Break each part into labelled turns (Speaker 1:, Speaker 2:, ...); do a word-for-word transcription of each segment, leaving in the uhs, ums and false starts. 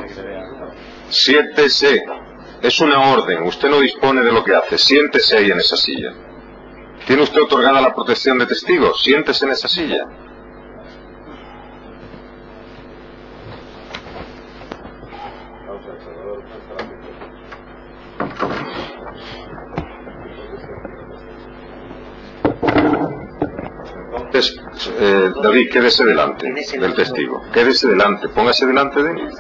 Speaker 1: Siéntese. Es una orden. Usted no dispone de lo que hace. Siéntese ahí en esa silla. ¿Tiene usted otorgada la protección de testigos? Siéntese en esa silla. Entonces, eh, David, quédese delante del testigo. Quédese delante. Póngase delante de él.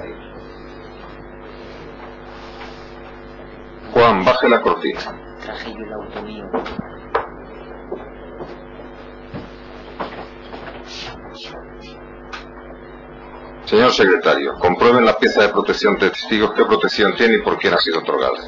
Speaker 1: Juan, baje la cortina.
Speaker 2: Traje yo el auto mío.
Speaker 1: Señor secretario, comprueben la pieza de protección de testigos qué protección tiene y por quién ha sido otorgada.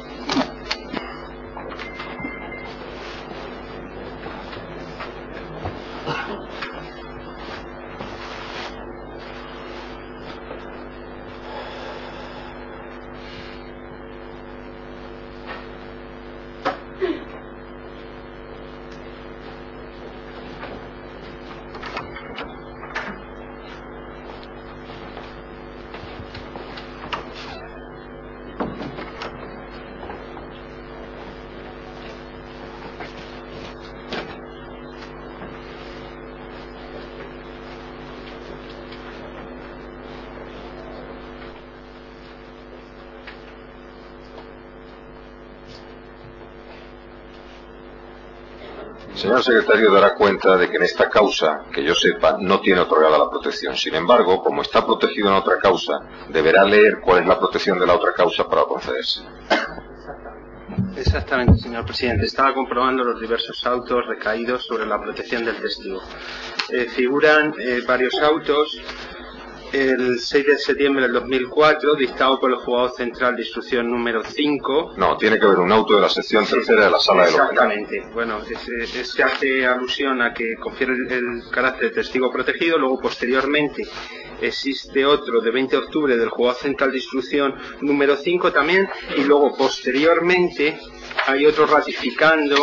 Speaker 1: Señor secretario dará cuenta de que en esta causa, que yo sepa, no tiene otorgada la protección. Sin embargo, como está protegido en otra causa, deberá leer cuál es la protección de la otra causa para concederse.
Speaker 3: Exactamente, señor presidente. Estaba comprobando los diversos autos recaídos sobre la protección del testigo. Eh, figuran eh, varios autos. El seis de septiembre del dos mil cuatro, dictado por el juzgado central de instrucción número cinco.
Speaker 1: No, tiene que haber un auto de la sección tercera de la sala de lo penal.
Speaker 3: Exactamente. Bueno, es, es, se hace alusión a que confiere el, el carácter de testigo protegido. Luego, posteriormente, existe otro de veinte de octubre del juzgado central de instrucción número cinco también. Y luego, posteriormente, hay otro ratificando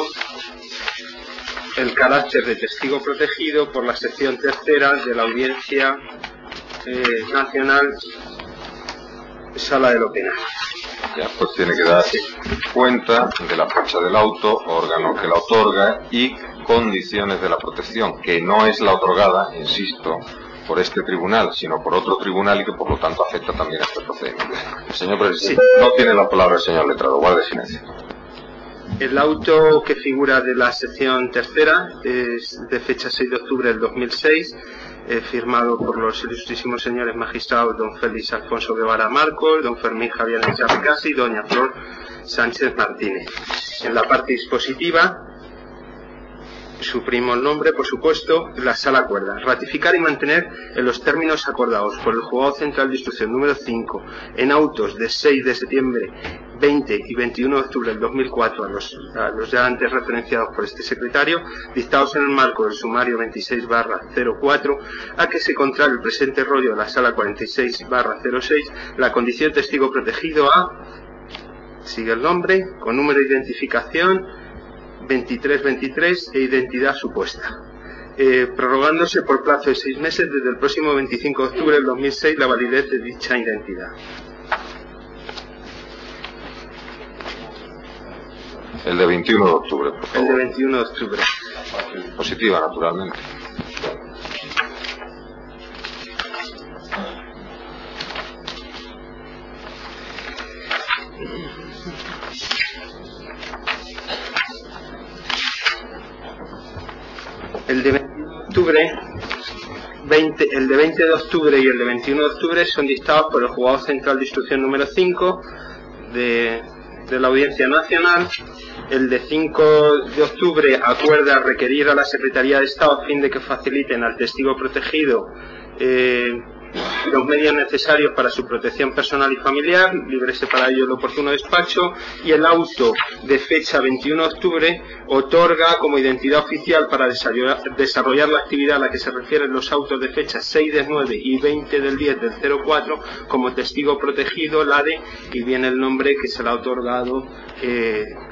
Speaker 3: el carácter de testigo protegido por la sección tercera de la Audiencia Eh, Nacional, Sala de lo Penal.
Speaker 1: Ya, pues tiene que dar cuenta de la fecha del auto, órgano que la otorga y condiciones de la protección, que no es la otorgada, insisto, por este tribunal, sino por otro tribunal y que por lo tanto afecta también a este procedimiento. Señor presidente, sí. No tiene la palabra el señor letrado, guarde silencio.
Speaker 3: El auto que figura de la sección tercera es de fecha seis de octubre del dos mil seis, eh, firmado por los ilustrísimos señores magistrados don Félix Alfonso Guevara Marcos, don Fermín Javier Encharricasi y doña Flor Sánchez Martínez. En la parte dispositiva, suprimo el nombre, por supuesto, la sala acuerda ratificar y mantener en los términos acordados por el juzgado central de instrucción número cinco en autos de seis de septiembre, veinte y veintiuno de octubre del dos mil cuatro a los, a los ya antes referenciados por este secretario, dictados en el marco del sumario veintiséis barra cero cuatro, a que se contrae el presente rollo de la sala cuarenta y seis barra cero seis, la condición de testigo protegido a, sigue el nombre, con número de identificación veintitrés veintitrés e identidad supuesta, eh, prorrogándose por plazo de seis meses desde el próximo veinticinco de octubre del dos mil seis la validez de dicha identidad.
Speaker 1: El de veintiuno de octubre, por favor.
Speaker 3: El de veintiuno de octubre.
Speaker 1: Positiva, naturalmente.
Speaker 3: El de veinte de octubre, veinte, el de veinte de octubre y el de veintiuno de octubre son dictados por el juzgado central de instrucción número cinco de, de la Audiencia Nacional. El de cinco de octubre acuerda requerir a la Secretaría de Estado a fin de que faciliten al testigo protegido eh, los medios necesarios para su protección personal y familiar, líbrese para ello el oportuno despacho, y el auto de fecha veintiuno de octubre otorga como identidad oficial para desarrollar, desarrollar la actividad a la que se refieren los autos de fecha seis del nueve y veinte del diez del cero cuatro como testigo protegido, la de, y viene el nombre que se le ha otorgado eh,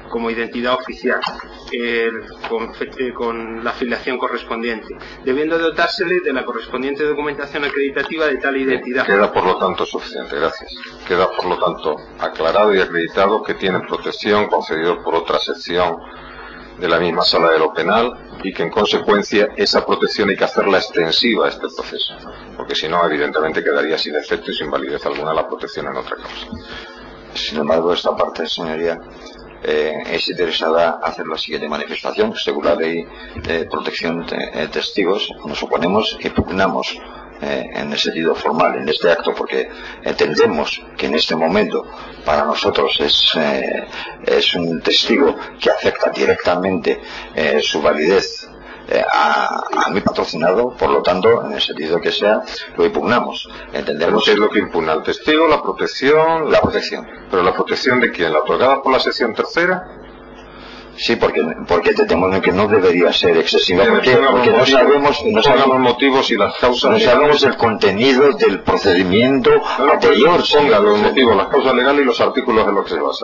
Speaker 3: como identidad oficial, eh, con, eh, con la afiliación correspondiente, debiendo dotársele de la correspondiente documentación acreditativa de tal identidad.
Speaker 1: Queda por lo tanto suficiente, gracias. Queda por lo tanto aclarado y acreditado que tiene protección concedido por otra sección de la misma sala de lo penal y que en consecuencia esa protección hay que hacerla extensiva a este proceso, porque si no evidentemente quedaría sin efecto y sin validez alguna la protección en otra causa.
Speaker 2: Sin embargo, esta parte, señoría, eh, es interesada hacer la siguiente manifestación. Según la ley de protección de eh, testigos, nos oponemos y pugnamos eh, en el sentido formal en este acto, porque entendemos que en este momento para nosotros es, eh, es un testigo que afecta directamente eh, su validez eh, a, a mi patrocinado. Por lo tanto, en el sentido que sea, lo impugnamos. Entendemos.
Speaker 1: ¿Qué es lo que impugna? ¿El testigo, la protección?
Speaker 2: La protección.
Speaker 1: ¿Pero la protección de quién? ¿La otorgada por la sección tercera?
Speaker 2: Sí, porque, porque entendemos que no debería ser excesiva, porque, porque no sabemos, no sabemos
Speaker 1: los motivos y las causas.
Speaker 2: No sabemos el contenido del procedimiento
Speaker 1: no, no,
Speaker 2: anterior.
Speaker 1: Ponga los motivos, las causas legales y los artículos en los que se basa.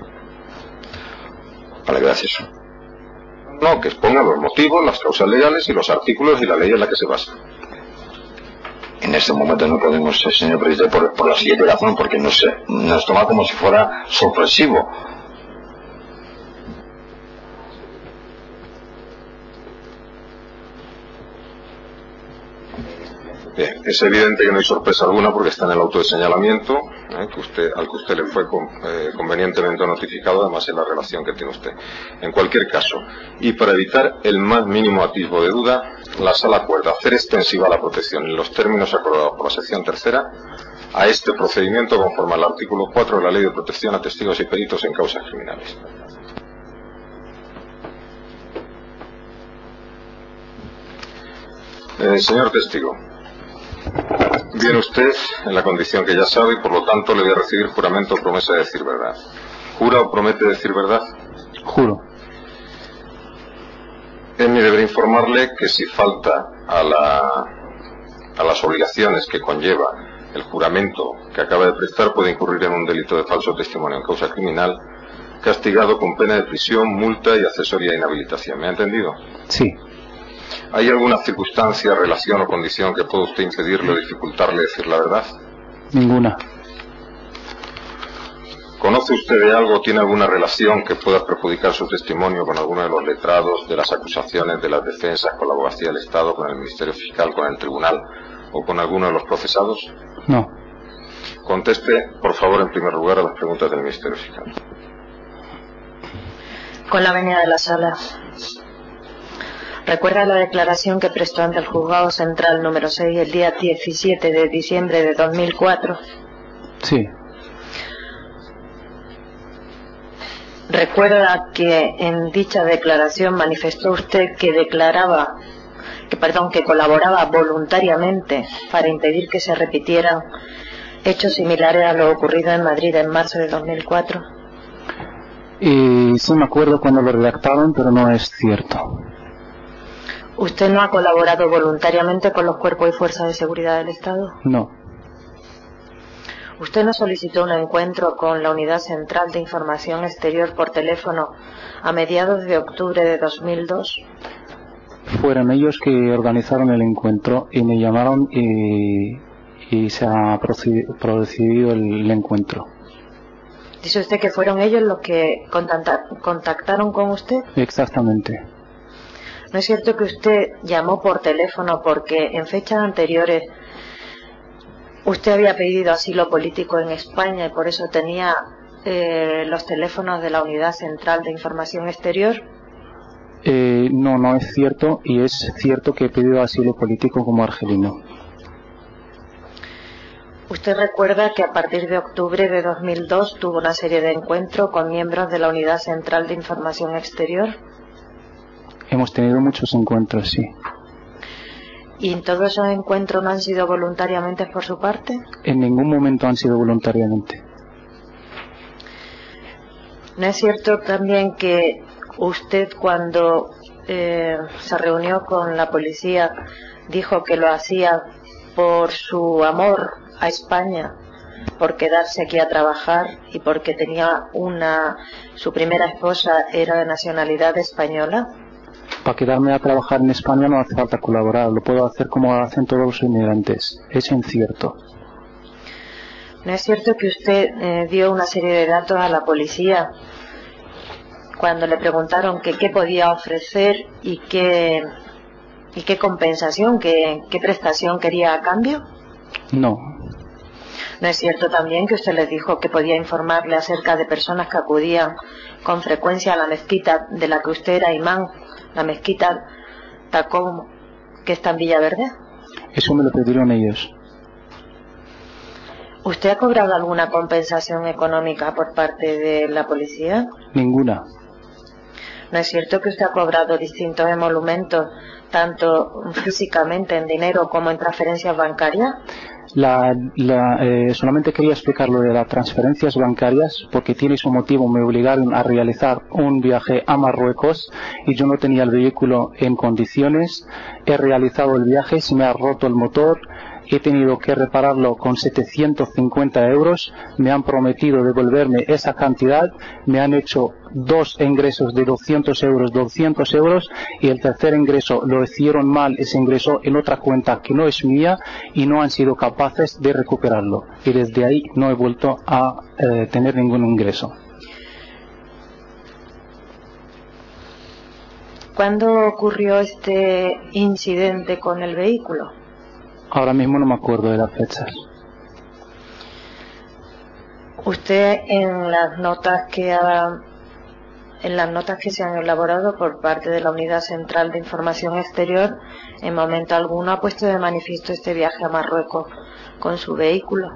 Speaker 2: Vale, gracias.
Speaker 1: No, que exponga los motivos, las causas legales y los artículos y la ley en la que se basa.
Speaker 2: En este momento no podemos, señor presidente, por, por la siguiente razón, porque nos, nos toma como si fuera sorpresivo.
Speaker 1: Bien, es evidente que no hay sorpresa alguna porque está en el auto de señalamiento, eh, que usted, al que usted le fue con, eh, convenientemente notificado, además en la relación que tiene usted. En cualquier caso, y para evitar el más mínimo atisbo de duda, la sala acuerda hacer extensiva la protección en los términos acordados por la sección tercera a este procedimiento conforme al artículo cuatro de la Ley de Protección a Testigos y Peritos en Causas Criminales. Eh, señor testigo, viene usted en la condición que ya sabe y por lo tanto le voy a recibir juramento o promesa de decir verdad. ¿Jura o promete decir verdad?
Speaker 4: Juro.
Speaker 1: Es mi deber informarle que si falta a, la, a las obligaciones que conlleva el juramento que acaba de prestar, puede incurrir en un delito de falso testimonio en causa criminal, castigado con pena de prisión, multa y accesoria inhabilitación. ¿Me ha entendido?
Speaker 4: Sí.
Speaker 1: ¿Hay alguna circunstancia, relación o condición que pueda usted impedirle o dificultarle decir la verdad?
Speaker 4: Ninguna.
Speaker 1: ¿Conoce usted de algo, tiene alguna relación que pueda perjudicar su testimonio con alguno de los letrados, de las acusaciones, de las defensas, con la abogacía del Estado, con el Ministerio Fiscal, con el Tribunal o con alguno de los procesados?
Speaker 4: No.
Speaker 1: Conteste, por favor, en primer lugar a las preguntas del Ministerio Fiscal.
Speaker 5: Con la venia de la sala. ¿Recuerda la declaración que prestó ante el Juzgado Central número seis el día diecisiete de diciembre de dos mil cuatro?
Speaker 4: Sí.
Speaker 5: ¿Recuerda que en dicha declaración manifestó usted que declaraba, que perdón, que colaboraba voluntariamente para impedir que se repitieran hechos similares a lo ocurrido en Madrid en marzo de dos mil cuatro?
Speaker 4: Y sí me acuerdo cuando lo redactaron, pero no es cierto.
Speaker 5: ¿Usted no ha colaborado voluntariamente con los cuerpos y fuerzas de seguridad del Estado?
Speaker 4: No.
Speaker 5: ¿Usted no solicitó un encuentro con la Unidad Central de Información Exterior por teléfono a mediados de octubre de dos mil dos?
Speaker 4: Fueron ellos que organizaron el encuentro y me llamaron y, y se ha procedido el encuentro.
Speaker 5: ¿Dice usted que fueron ellos los que contactaron con usted?
Speaker 4: Exactamente.
Speaker 5: ¿No es cierto que usted llamó por teléfono porque en fechas anteriores usted había pedido asilo político en España y por eso tenía eh, los teléfonos de la Unidad Central de Información Exterior?
Speaker 4: Eh, no, no es cierto, y es cierto que he pedido asilo político como argelino.
Speaker 5: ¿Usted recuerda que a partir de octubre de dos mil dos tuvo una serie de encuentros con miembros de la Unidad Central de Información Exterior?
Speaker 4: Hemos tenido muchos encuentros, sí.
Speaker 5: ¿Y en todos esos encuentros no han sido voluntariamente por su parte?
Speaker 4: En ningún momento han sido voluntariamente.
Speaker 5: ¿No es cierto también que usted cuando eh, se reunió con la policía dijo que lo hacía por su amor a España por quedarse aquí a trabajar y porque tenía una, su primera esposa era de nacionalidad española?
Speaker 4: Para quedarme a trabajar en España no hace falta colaborar, lo puedo hacer como hacen todos los inmigrantes. Es incierto.
Speaker 5: ¿No es cierto que usted eh, dio una serie de datos a la policía cuando le preguntaron que qué podía ofrecer y qué, y qué compensación, qué, qué prestación quería a cambio?
Speaker 4: No.
Speaker 5: ¿No es cierto también que usted les dijo que podía informarle acerca de personas que acudían con frecuencia a la mezquita de la que usted era imán, la mezquita Tacom, que está en Villaverde?
Speaker 4: Eso me lo pidieron ellos.
Speaker 5: ¿Usted ha cobrado alguna compensación económica por parte de la policía?
Speaker 4: Ninguna.
Speaker 5: ¿No es cierto que usted ha cobrado distintos emolumentos, tanto físicamente en dinero como en transferencias bancarias?
Speaker 4: La, la, eh, solamente quería explicar lo de las transferencias bancarias porque tiene su motivo. Me obligaron a realizar un viaje a Marruecos y yo no tenía el vehículo en condiciones. He realizado el viaje, se me ha roto el motor, he tenido que repararlo con setecientos cincuenta euros. Me han prometido devolverme esa cantidad, me han hecho dos ingresos de doscientos euros, doscientos euros, y el tercer ingreso lo hicieron mal, ese ingreso en otra cuenta que no es mía, y no han sido capaces de recuperarlo, y desde ahí no he vuelto a eh, tener ningún ingreso.
Speaker 5: ¿Cuándo ocurrió este incidente con el vehículo?
Speaker 4: Ahora mismo no me acuerdo de las fechas.
Speaker 5: Usted en las notas que ha, en las notas que se han elaborado por parte de la Unidad Central de Información Exterior, en momento alguno ha puesto de manifiesto este viaje a Marruecos con su vehículo.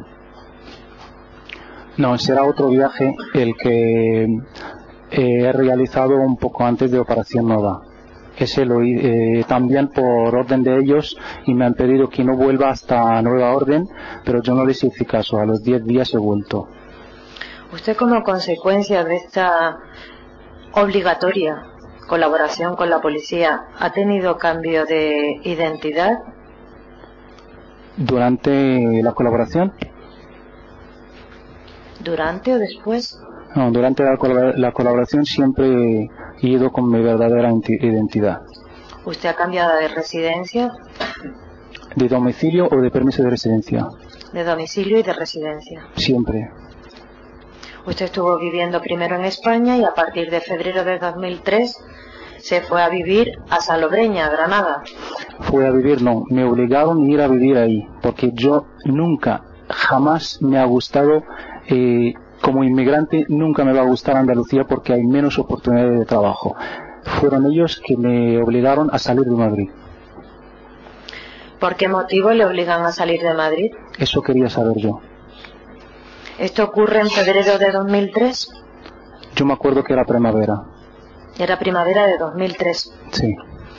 Speaker 4: No, será otro viaje el que eh, he realizado un poco antes de Operación Nova. Ese lo eh, también por orden de ellos, y me han pedido que no vuelva hasta nueva orden, pero yo no les hice caso. A los diez días he vuelto.
Speaker 5: ¿Usted, como consecuencia de esta obligatoria colaboración con la policía, ha tenido cambio de identidad?
Speaker 4: ¿Durante la colaboración?
Speaker 5: ¿Durante o después?
Speaker 4: No, durante la, colab la colaboración siempre he ido con mi verdadera identidad.
Speaker 5: ¿Usted ha cambiado de residencia?
Speaker 4: ¿De domicilio o de permiso de residencia?
Speaker 5: De domicilio y de residencia.
Speaker 4: Siempre.
Speaker 5: Usted estuvo viviendo primero en España y a partir de febrero de dos mil tres se fue a vivir a Salobreña, Granada.
Speaker 4: Fue a vivir, no, me obligaron a ir a vivir ahí, porque yo nunca, jamás me ha gustado, eh, como inmigrante, nunca me va a gustar Andalucía porque hay menos oportunidades de trabajo. Fueron ellos que me obligaron a salir de Madrid.
Speaker 5: ¿Por qué motivo le obligan a salir de Madrid?
Speaker 4: Eso quería saber yo.
Speaker 5: ¿Esto ocurre en febrero de dos mil tres?
Speaker 4: Yo me acuerdo que era primavera.
Speaker 5: Era primavera de dos mil tres.
Speaker 4: Sí.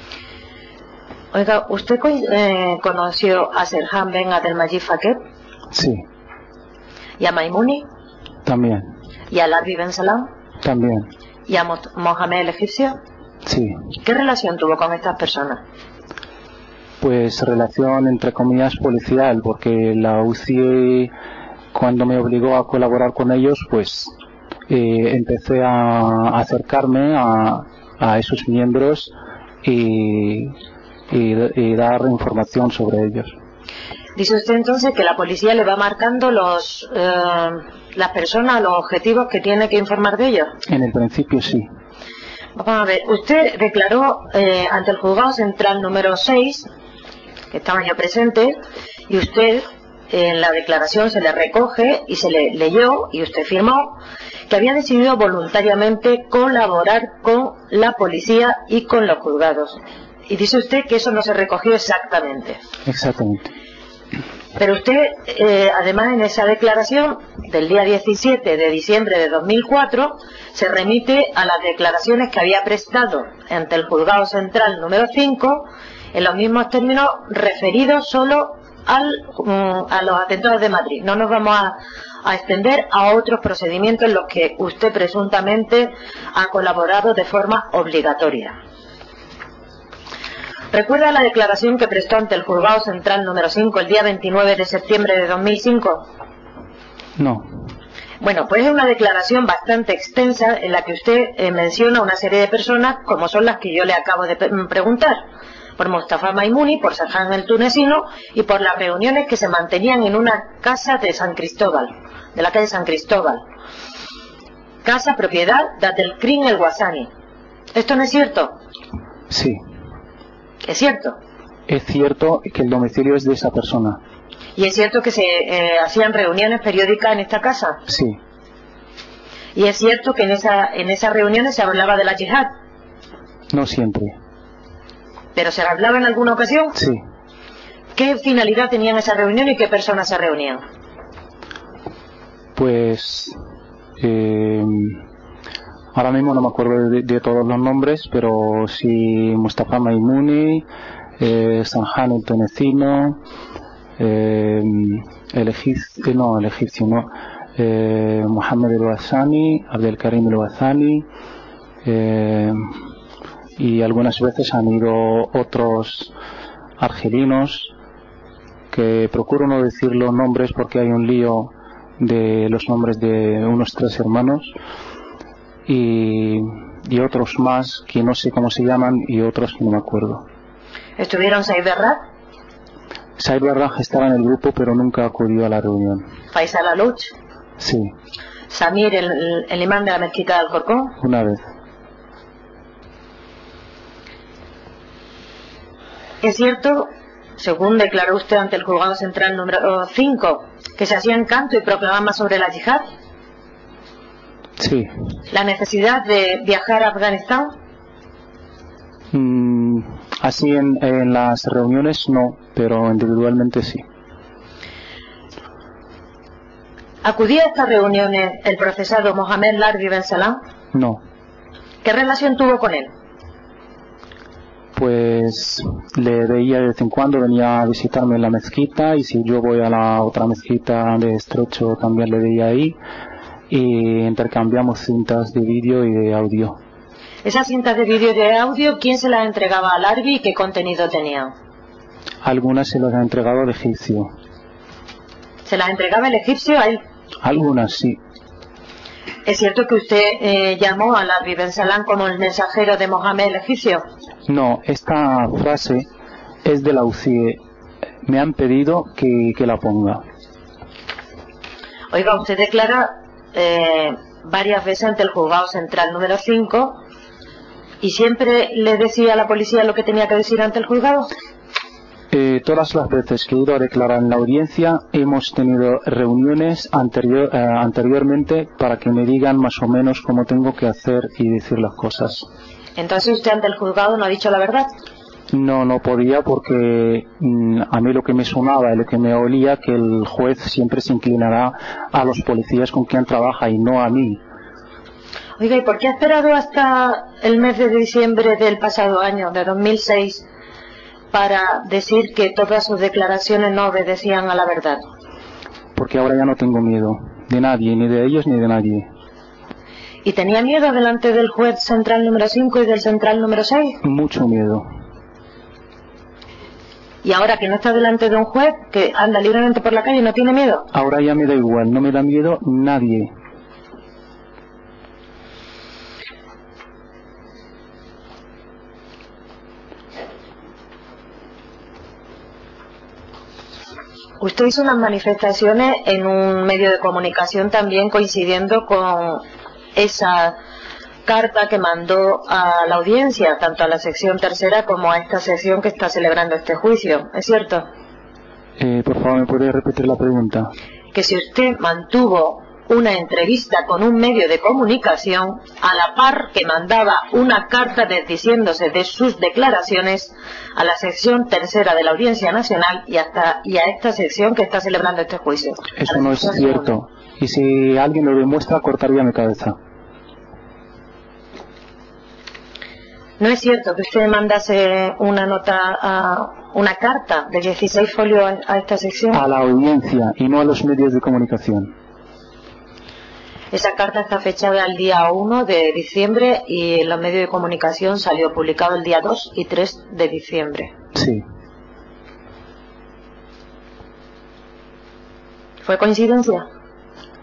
Speaker 5: Oiga, ¿usted eh, conoció a Serhan Ben Abdelmajid Fakeb?
Speaker 4: Sí.
Speaker 5: ¿Y a Maimuni?
Speaker 4: También.
Speaker 5: ¿Y a Larbi Ben Salam?
Speaker 4: También.
Speaker 5: ¿Y a Mohamed el egipcio?
Speaker 4: Sí.
Speaker 5: ¿Qué relación tuvo con estas personas?
Speaker 4: Pues relación entre comillas policial, porque la U C I E, cuando me obligó a colaborar con ellos, pues eh, empecé a acercarme a, a esos miembros y, y, y dar información sobre ellos.
Speaker 5: Dice usted entonces que la policía le va marcando los eh, las personas, los objetivos que tiene que informar de ellos.
Speaker 4: En el principio sí.
Speaker 5: Vamos a ver, usted declaró eh, ante el juzgado central número seis, que estaba yo presente, y usted en la declaración se le recoge y se le leyó, y usted firmó, que había decidido voluntariamente colaborar con la policía y con los juzgados. Y dice usted que eso no se recogió exactamente.
Speaker 4: Exactamente.
Speaker 5: Pero usted, eh, además, en esa declaración del día diecisiete de diciembre de dos mil cuatro, se remite a las declaraciones que había prestado ante el juzgado central número cinco, en los mismos términos referidos solo al, um, a los atentados de Madrid. No nos vamos a, a extender a otros procedimientos en los que usted presuntamente ha colaborado de forma obligatoria. ¿Recuerda la declaración que prestó ante el juzgado central número cinco el día veintinueve de septiembre de dos mil cinco?
Speaker 4: No.
Speaker 5: Bueno, pues es una declaración bastante extensa en la que usted eh, menciona una serie de personas como son las que yo le acabo de pe preguntar. Por Mustafa Maimuni, por Sajan el tunecino y por las reuniones que se mantenían en una casa de San Cristóbal, de la calle San Cristóbal. Casa propiedad de Abdelkrim el Guasani. ¿Esto no es cierto?
Speaker 4: Sí.
Speaker 5: ¿Es cierto?
Speaker 4: Es cierto que el domicilio es de esa persona.
Speaker 5: ¿Y es cierto que se eh, hacían reuniones periódicas en esta casa?
Speaker 4: Sí.
Speaker 5: ¿Y es cierto que en, esa, en esas reuniones se hablaba de la yihad?
Speaker 4: No siempre.
Speaker 5: ¿Pero se hablaba en alguna ocasión?
Speaker 4: Sí.
Speaker 5: ¿Qué finalidad tenían esas reuniones y qué personas se reunían?
Speaker 4: Pues... Eh, ahora mismo no me acuerdo de, de todos los nombres, pero sí Mustafa Maimuni, eh, Sajan el tunecino, eh, el egipcio, no, el egipcio no, eh, Mohamed el Guasani, Abdelkarim el Guasani, eh, y algunas veces han ido otros argelinos, que procuro no decir los nombres porque hay un lío de los nombres de unos tres hermanos, y, y otros más que no sé cómo se llaman y otros que no me acuerdo.
Speaker 5: ¿Estuvieron Said Berrad?
Speaker 4: Said Berrad estaba en el grupo pero nunca acudió a la reunión.
Speaker 5: ¿Faisal Aluch?
Speaker 4: Sí.
Speaker 5: ¿Samir, el, el imán de la mezquita de Alcorcón?
Speaker 4: Una vez.
Speaker 5: ¿Es cierto, según declaró usted ante el juzgado central número cinco, que se hacían canto y proclamas sobre la yihad?
Speaker 4: Sí.
Speaker 5: ¿La necesidad de viajar a Afganistán?
Speaker 4: Mm, así en, en las reuniones no, pero individualmente sí.
Speaker 5: ¿Acudía a estas reuniones el procesado Mohamed Larbi Ben Salam?
Speaker 4: No.
Speaker 5: ¿Qué relación tuvo con él?
Speaker 4: Pues le veía de vez en cuando, venía a visitarme en la mezquita, y si yo voy a la otra mezquita de Estrecho también le veía ahí, y intercambiamos cintas de vídeo y de audio.
Speaker 5: ¿Esas cintas de vídeo y de audio, quién se las entregaba al Larbi y qué contenido tenían?
Speaker 4: Algunas se las ha entregado al egipcio.
Speaker 5: ¿Se las entregaba el egipcio a él?
Speaker 4: Algunas sí.
Speaker 5: ¿Es cierto que usted eh, llamó a Larbi Ben Salam como el mensajero de Mohamed el egipcio?
Speaker 4: No, esta frase es de la U C I E. Me han pedido que, que la ponga.
Speaker 5: Oiga, usted declara eh, varias veces ante el juzgado central número cinco y siempre le decía a la policía lo que tenía que decir ante el juzgado.
Speaker 4: Eh, todas las veces que he ido a declarar en la audiencia hemos tenido reuniones anterior, eh, anteriormente para que me digan más o menos cómo tengo que hacer y decir las cosas.
Speaker 5: Entonces usted ante el juzgado no ha dicho la verdad.
Speaker 4: No, no podía porque mm, a mí lo que me sonaba y lo que me olía que el juez siempre se inclinará a los policías con quien trabaja y no a mí.
Speaker 5: Oiga, ¿y por qué ha esperado hasta el mes de diciembre del pasado año, de dos mil seis, para decir que todas sus declaraciones no obedecían a la verdad?
Speaker 4: Porque ahora ya no tengo miedo de nadie, ni de ellos ni de nadie.
Speaker 5: ¿Y tenía miedo delante del juez central número cinco y del central número seis?
Speaker 4: Mucho miedo.
Speaker 5: ¿Y ahora que no está delante de un juez, que anda libremente por la calle, no tiene miedo?
Speaker 4: Ahora ya me da igual, no me da miedo nadie.
Speaker 5: Usted hizo unas manifestaciones en un medio de comunicación también coincidiendo con esa carta que mandó a la audiencia, tanto a la sección tercera como a esta sección que está celebrando este juicio, ¿es cierto?
Speaker 4: Eh, por favor, ¿me puede repetir la pregunta?
Speaker 5: Que si usted mantuvo una entrevista con un medio de comunicación a la par que mandaba una carta desdiciéndose de sus declaraciones a la sección tercera de la Audiencia Nacional y hasta y a esta sección que está celebrando este juicio.
Speaker 4: Eso no es cierto. Y si alguien lo demuestra, cortaría mi cabeza.
Speaker 5: ¿No es cierto que usted mandase una nota, a, una carta de dieciséis folios a, a esta sección?
Speaker 4: A la audiencia y no a los medios de comunicación.
Speaker 5: Esa carta está fechada el día uno de diciembre y en los medios de comunicación salió publicado el día dos y tres de diciembre.
Speaker 4: Sí.
Speaker 5: ¿Fue coincidencia?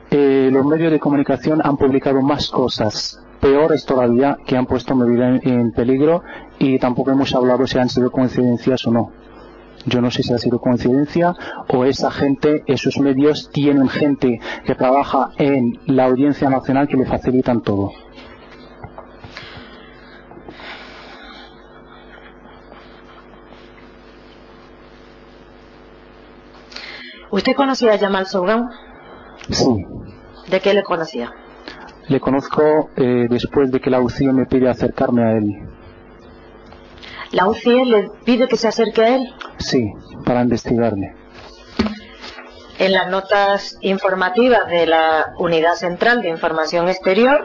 Speaker 4: Eh, los medios de comunicación han publicado más cosas peores todavía que han puesto mi vida en, en peligro, y tampoco hemos hablado si han sido coincidencias o no. Yo no sé si ha sido coincidencia o esa gente, esos medios tienen gente que trabaja en la Audiencia Nacional que le facilitan todo.
Speaker 5: ¿Usted conocía a Jamal Sougan?
Speaker 4: Sí.
Speaker 5: ¿De qué le conocía?
Speaker 4: Le conozco eh, después de que la U C I E me pide acercarme a él.
Speaker 5: ¿La U C I E le pide que se acerque a él?
Speaker 4: Sí, para investigarme.
Speaker 5: En las notas informativas de la Unidad Central de Información Exterior,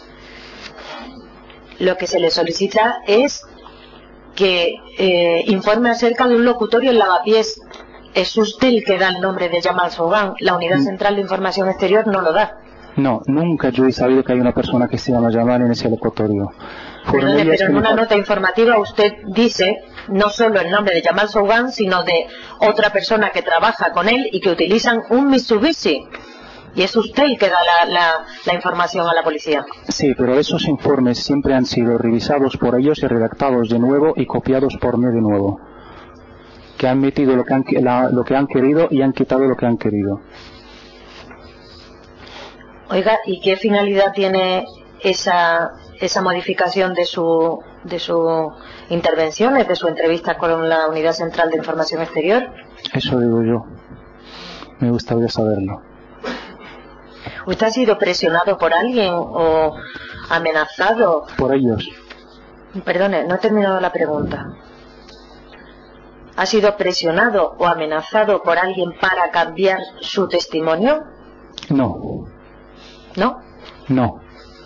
Speaker 5: lo que se le solicita es que eh, informe acerca de un locutorio en Lavapiés. Es usted el que da el nombre de Jamal Sougan. La Unidad Central de Información Exterior no lo da.
Speaker 4: No, nunca yo he sabido que hay una persona que se llama Jamal en ese locutorio.
Speaker 5: Perdone, pero en una nota informativa usted dice no solo el nombre de Jamal Sougan, sino de otra persona que trabaja con él y que utilizan un Mitsubishi. Y es usted el que da la, la, la información a la policía.
Speaker 4: Sí, pero esos informes siempre han sido revisados por ellos y redactados de nuevo y copiados por mí de nuevo. Que han metido lo que han, la, lo que han querido y han quitado lo que han querido.
Speaker 5: Oiga, ¿y qué finalidad tiene esa esa modificación de su de sus intervenciones, de su entrevista con la Unidad Central de Información Exterior?
Speaker 4: Eso digo yo. Me gustaría saberlo.
Speaker 5: ¿Usted ha sido presionado por alguien o amenazado?
Speaker 4: Por ellos.
Speaker 5: Perdone, no he terminado la pregunta. ¿Ha sido presionado o amenazado por alguien para cambiar su testimonio?
Speaker 4: No.
Speaker 5: ¿No?
Speaker 4: No.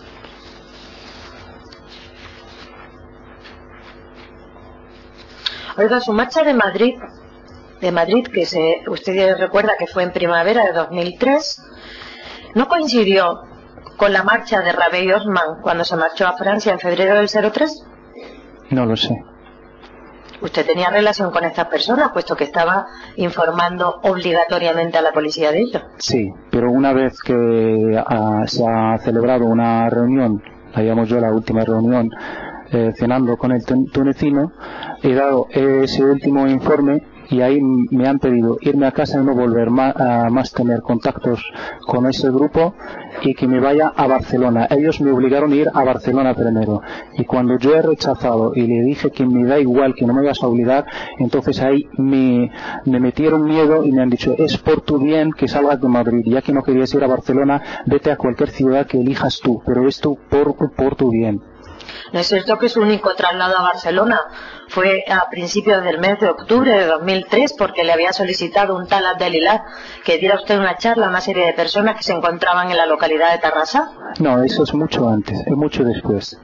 Speaker 5: Oiga, su marcha de Madrid, de Madrid, que se, usted recuerda que fue en primavera de dos mil tres, ¿no coincidió con la marcha de Rabey Osman cuando se marchó a Francia en febrero del cero tres?
Speaker 4: No lo sé.
Speaker 5: ¿Usted tenía relación con estas personas, puesto que estaba informando obligatoriamente a la policía de ello?
Speaker 4: Sí, pero una vez que uh, se ha celebrado una reunión, la llamo yo la última reunión, eh, cenando con el tunecino, he dado ese último informe y ahí me han pedido irme a casa y no volver más, a más tener contactos con ese grupo y que me vaya a Barcelona. Ellos me obligaron a ir a Barcelona primero, y cuando yo he rechazado y le dije que me da igual, que no me vas a obligar, entonces ahí me, me metieron miedo y me han dicho es por tu bien que salgas de Madrid, ya que no querías ir a Barcelona, vete a cualquier ciudad que elijas tú, pero es tú por, por tu bien.
Speaker 5: ¿No es cierto que su único traslado a Barcelona fue a principios del mes de octubre de dos mil tres porque le había solicitado un tal Abdelilah que diera usted una charla a una serie de personas que se encontraban en la localidad de Tarrasa?
Speaker 4: No, eso es mucho antes, es mucho después.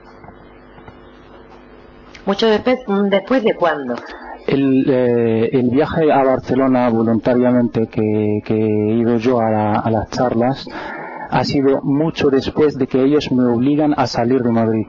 Speaker 5: ¿Mucho después? ¿Después de cuándo?
Speaker 4: El, eh, el viaje a Barcelona voluntariamente que, que he ido yo a, la, a las charlas ha sido mucho después de que ellos me obligan a salir de Madrid.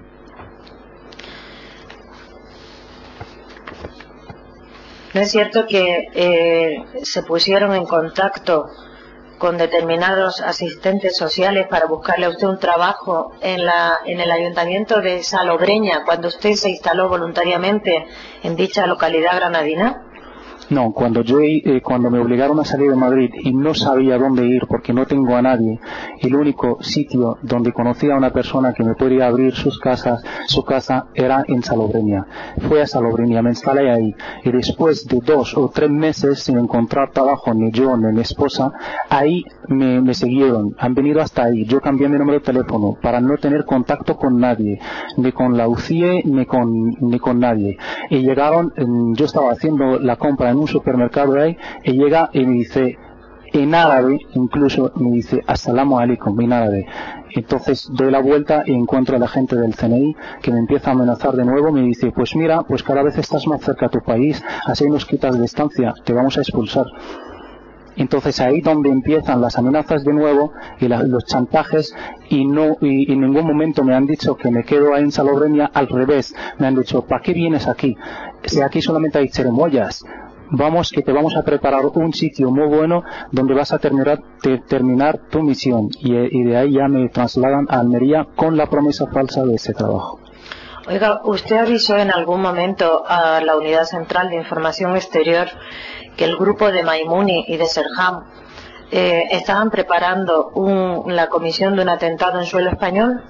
Speaker 5: ¿No es cierto que eh, se pusieron en contacto con determinados asistentes sociales para buscarle a usted un trabajo en, la, en el ayuntamiento de Salobreña cuando usted se instaló voluntariamente en dicha localidad granadina?
Speaker 4: No, cuando yo eh, cuando me obligaron a salir de Madrid y no sabía dónde ir porque no tengo a nadie, el único sitio donde conocía a una persona que me podía abrir sus casas, su casa era en Salobreña. Fui a Salobreña, me instalé ahí y después de dos o tres meses sin encontrar trabajo ni yo ni mi esposa, ahí me, me siguieron, han venido hasta ahí. Yo cambié mi número de teléfono para no tener contacto con nadie, ni con la U C I E ni con, ni con nadie. Y llegaron, yo estaba haciendo la compra en un supermercado ahí, y llega y me dice en árabe, incluso me dice Assalamu alaikum en árabe. Entonces doy la vuelta y encuentro a la gente del C N I que me empieza a amenazar de nuevo. Me dice pues mira, pues cada vez estás más cerca a tu país, así nos quitas distancia, te vamos a expulsar. Entonces ahí donde empiezan las amenazas de nuevo y la, los chantajes, y no y, y en ningún momento me han dicho que me quedo ahí en Salobreña. Al revés, me han dicho ¿para qué vienes aquí? Si aquí solamente hay ceremonias, vamos que te vamos a preparar un sitio muy bueno donde vas a terminar, te, terminar tu misión, y, y de ahí ya me trasladan a Almería con la promesa falsa de ese trabajo.
Speaker 5: Oiga, ¿usted avisó en algún momento a la Unidad Central de Información Exterior que el grupo de Maimuni y de Serham eh, estaban preparando un, la comisión de un atentado en suelo español?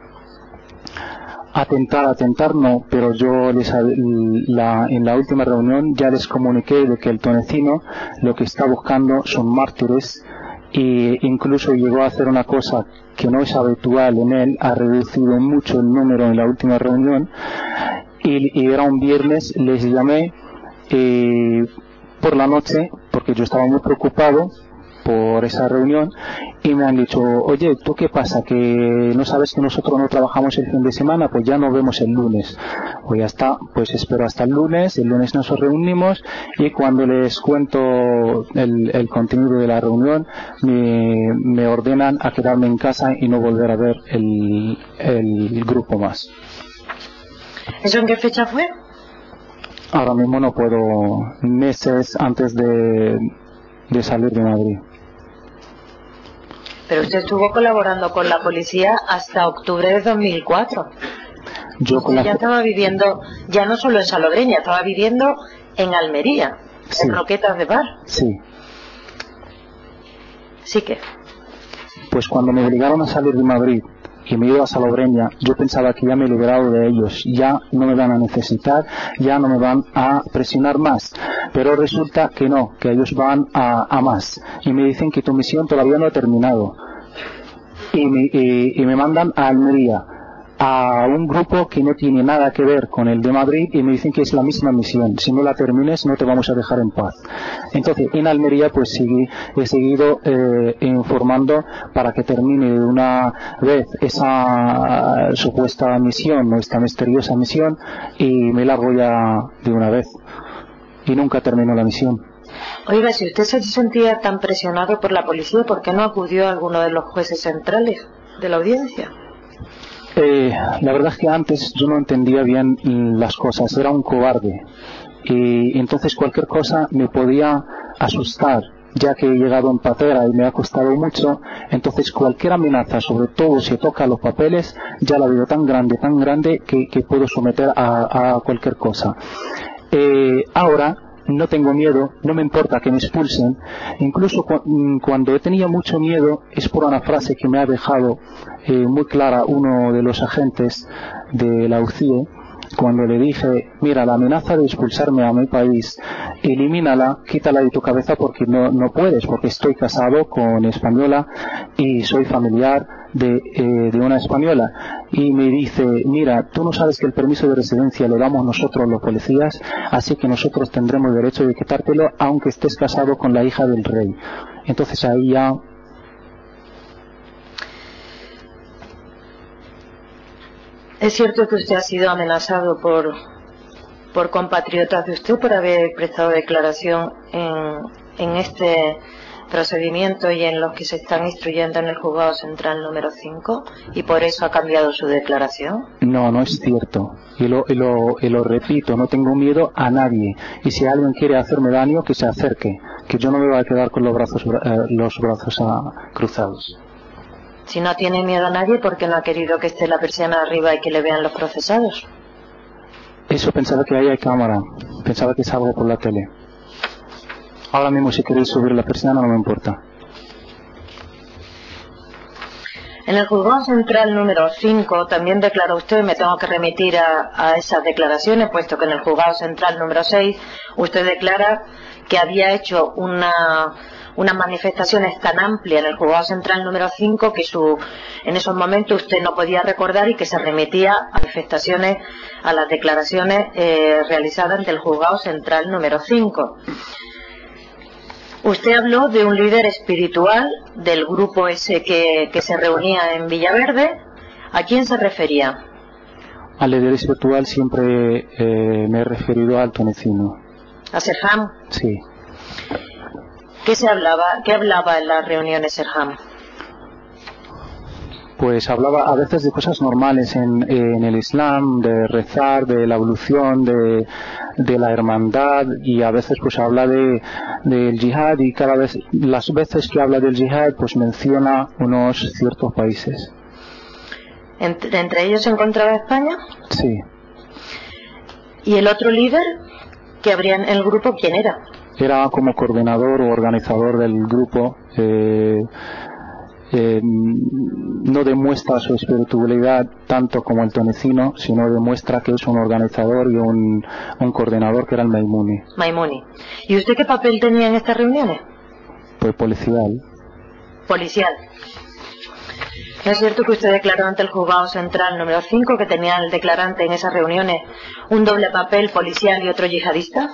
Speaker 4: Atentar, atentar no, pero yo les, la, en la última reunión ya les comuniqué de que el tunecino lo que está buscando son mártires, e incluso llegó a hacer una cosa que no es habitual en él, ha reducido mucho el número en la última reunión, y, y era un viernes, les llamé eh, por la noche, porque yo estaba muy preocupado por esa reunión, y me han dicho, oye, ¿tú qué pasa? ¿Que no sabes que nosotros no trabajamos el fin de semana? Pues ya nos vemos el lunes. Pues ya está, pues espero hasta el lunes, el lunes nos reunimos, y cuando les cuento el, el contenido de la reunión, me, me ordenan a quedarme en casa y no volver a ver el, el grupo más.
Speaker 5: ¿Eso en qué fecha fue?
Speaker 4: Ahora mismo no puedo, meses antes de, de salir de Madrid.
Speaker 5: Pero usted estuvo colaborando con la policía hasta octubre de dos mil cuatro.
Speaker 4: Yo con
Speaker 5: ya
Speaker 4: la...
Speaker 5: estaba viviendo, ya no solo en Salobreña, estaba viviendo en Almería,
Speaker 4: sí.
Speaker 5: en Roquetas de Bar.
Speaker 4: Sí.
Speaker 5: Sí que.
Speaker 4: Pues cuando me obligaron a salir de Madrid y me iba a Salobreña, yo pensaba que ya me he liberado de ellos, ya no me van a necesitar, ya no me van a presionar más, pero resulta que no, que ellos van a, a más, y me dicen que tu misión todavía no ha terminado, y me, y, y me mandan a Almería, a un grupo que no tiene nada que ver con el de Madrid, y me dicen que es la misma misión, si no la termines no te vamos a dejar en paz. Entonces en Almería pues seguí, he seguido eh, informando para que termine de una vez esa supuesta misión, o esta misteriosa misión, y me largo ya de una vez, y nunca terminó la misión.
Speaker 5: Oiga, si usted se sentía tan presionado por la policía, ¿por qué no acudió a alguno de los jueces centrales de la audiencia?
Speaker 4: Eh, la verdad es que antes yo no entendía bien las cosas, era un cobarde, y entonces cualquier cosa me podía asustar, ya que he llegado en patera y me ha costado mucho. Entonces cualquier amenaza, sobre todo si toca los papeles, ya la veo tan grande, tan grande que, que puedo someter a, a cualquier cosa. Eh, ahora no tengo miedo, no me importa que me expulsen. Incluso cu cuando he tenido mucho miedo es por una frase que me ha dejado eh, muy clara uno de los agentes de la U C I E, cuando le dije, mira, la amenaza de expulsarme a mi país, elimínala, quítala de tu cabeza, porque no, no puedes, porque estoy casado con española y soy familiar de, eh, de una española. Y me dice, mira, tú no sabes que el permiso de residencia lo damos nosotros los policías, así que nosotros tendremos derecho de quitártelo aunque estés casado con la hija del rey. Entonces ahí ya...
Speaker 5: ¿Es cierto que usted ha sido amenazado por, por compatriotas de usted por haber prestado declaración en, en este procedimiento y en los que se están instruyendo en el juzgado central número cinco, y por eso ha cambiado su declaración?
Speaker 4: No, no es cierto. Y lo, y lo, y lo repito, no tengo miedo a nadie. Y si alguien quiere hacerme daño, que se acerque, que yo no me voy a quedar con los brazos, eh, los brazos a, cruzados.
Speaker 5: Si no tiene miedo a nadie, ¿por qué no ha querido que esté la persiana arriba y que le vean los procesados?
Speaker 4: Eso pensaba que ahí hay cámara. Pensaba que salgo por la tele. Ahora mismo si queréis subir la persiana no me importa.
Speaker 5: En el juzgado central número cinco también declaró usted, me tengo que remitir a, a esas declaraciones, puesto que en el juzgado central número seis usted declara que había hecho una... unas manifestaciones tan amplias en el juzgado central número cinco que su, en esos momentos usted no podía recordar, y que se remitía a manifestaciones, a las declaraciones eh, realizadas ante el juzgado central número cinco. Usted habló de un líder espiritual del grupo ese que, que se reunía en Villaverde. ¿A quién se refería?
Speaker 4: Al líder espiritual siempre eh, me he referido al tunecino.
Speaker 5: ¿A Serham?
Speaker 4: Sí.
Speaker 5: ¿Qué se hablaba, qué hablaba en las reuniones Serham?
Speaker 4: Pues hablaba a veces de cosas normales en, en el Islam, de rezar, de la evolución, de, de la hermandad, y a veces pues habla de del yihad, y cada vez, las veces que habla del yihad, pues menciona unos ciertos países.
Speaker 5: ¿Entre, entre ellos se encontraba España?
Speaker 4: Sí.
Speaker 5: ¿Y el otro líder que habría en el grupo, quién era?
Speaker 4: Era como coordinador o organizador del grupo. eh, Eh, no demuestra su espiritualidad tanto como el tunecino, sino demuestra que es un organizador y un, un coordinador, que era el Maimuni.
Speaker 5: Maimuni. ¿Y usted qué papel tenía en estas reuniones?
Speaker 4: Pues policial.
Speaker 5: Policial. ¿No es cierto que usted declaró ante el juzgado central número cinco que tenía el declarante en esas reuniones un doble papel policial y otro yihadista?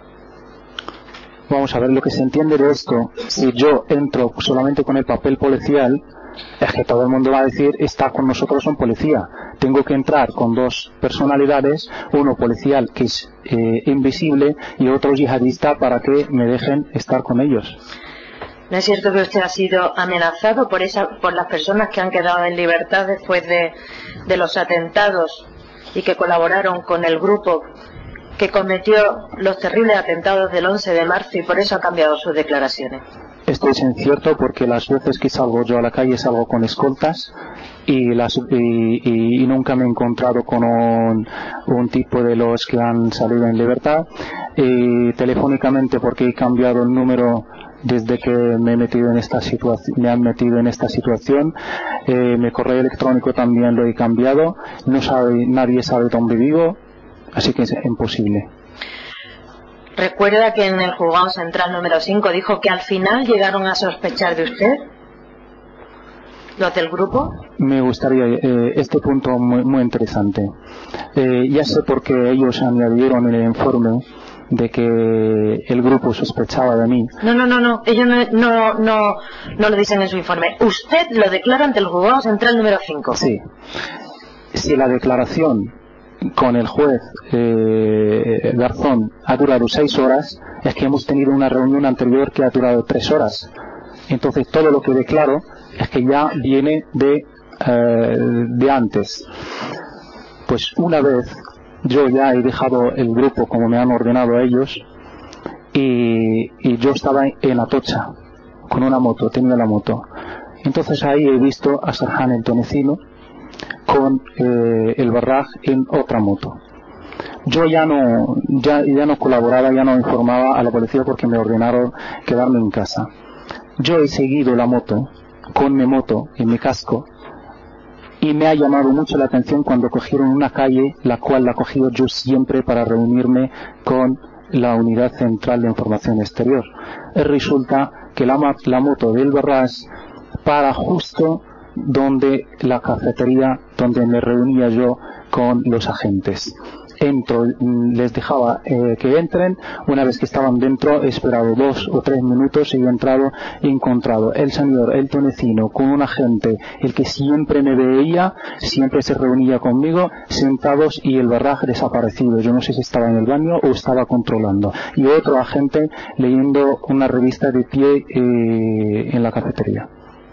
Speaker 4: Vamos a ver, lo que se entiende de esto, si yo entro solamente con el papel policial, es que todo el mundo va a decir, está con nosotros un policía. Tengo que entrar con dos personalidades, uno policial que es eh, invisible y otro yihadista, para que me dejen estar con ellos.
Speaker 5: ¿No es cierto que usted ha sido amenazado por esa, por las personas que han quedado en libertad después de, de los atentados y que colaboraron con el grupo que cometió los terribles atentados del once de marzo, y por eso ha cambiado sus declaraciones?
Speaker 4: Esto es incierto, porque las veces que salgo yo a la calle salgo con escoltas, y, las, y, y, y nunca me he encontrado con un, un tipo de los que han salido en libertad. Y telefónicamente, porque he cambiado el número desde que me he metido en esta situación, me han metido en esta situación. Eh, mi correo electrónico también lo he cambiado. No sabe, nadie sabe dónde vivo. Así que es imposible.
Speaker 5: ¿Recuerda que en el juzgado central número cinco dijo que al final llegaron a sospechar de usted? ¿Los del grupo?
Speaker 4: Me gustaría, eh, este punto muy, muy interesante. Eh, ya sé por qué ellos añadieron en el informe de que el grupo sospechaba de mí.
Speaker 5: No, no, no, no. Ellos no, no, no, no lo dicen en su informe. Usted lo declara ante el juzgado central número cinco.
Speaker 4: Sí. Si la declaración con el juez eh, Garzón ha durado seis horas, es que hemos tenido una reunión anterior que ha durado tres horas. Entonces todo lo que declaro es que ya viene de, eh, de antes. Pues una vez yo ya he dejado el grupo como me han ordenado ellos, y, y yo estaba en Atocha con una moto, tenía la moto. Entonces ahí he visto a Serhan el tunecino con eh, el Barraj en otra moto. Yo ya no ya, ya no colaboraba, ya no informaba a la policía, porque me ordenaron quedarme en casa. Yo he seguido la moto con mi moto en mi casco, y me ha llamado mucho la atención cuando cogieron una calle, la cual la cogí yo siempre para reunirme con la Unidad Central de Información Exterior. Y resulta que la, la moto del Barraj para justo donde la cafetería donde me reunía yo con los agentes. Entro, les dejaba eh, que entren. Una vez que estaban dentro, he esperado dos o tres minutos y he entrado y he encontrado el señor, el tunecino, con un agente, el que siempre me veía, siempre se reunía conmigo, sentados, y el Barraj desaparecido. Yo no sé si estaba en el baño o estaba controlando. Y otro agente leyendo una revista de pie eh, en la cafetería.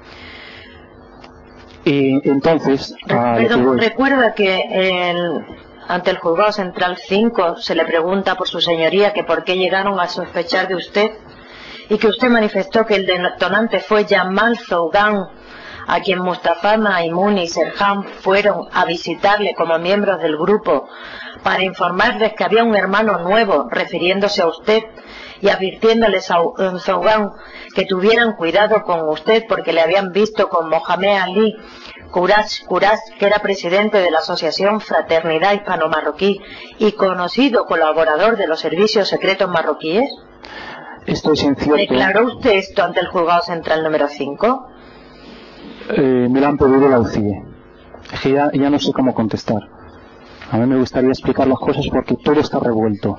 Speaker 4: Y entonces,
Speaker 5: Re perdón, que recuerda que el, ante el juzgado central cinco se le pregunta por su señoría que por qué llegaron a sospechar de usted, y que usted manifestó que el detonante fue Yamal Zougan, a quien Mustafa Maimuni y Serhan fueron a visitarle como miembros del grupo para informarles que había un hermano nuevo, refiriéndose a usted, y advirtiéndoles a Zougan que tuvieran cuidado con usted porque le habían visto con Mohamed Ali Courage, Courage, que era presidente de la Asociación Fraternidad Hispano-Marroquí y conocido colaborador de los servicios secretos marroquíes.
Speaker 4: Esto es incierto.
Speaker 5: ¿Declaró usted esto ante el juzgado central número cinco?
Speaker 4: Eh, me lo han pedido la U C I E. Es que ya, ya no sé cómo contestar. A mí me gustaría explicar las cosas porque todo está revuelto.